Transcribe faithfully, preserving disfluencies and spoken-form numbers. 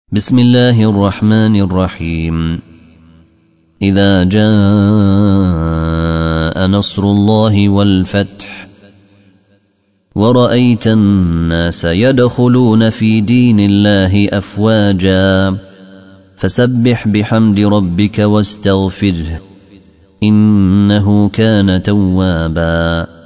بسم الله الرحمن الرحيم. إذا جاء نصر الله والفتح ورأيت الناس يدخلون في دين الله أفواجا فسبح بحمد ربك واستغفره إنه كان توابا.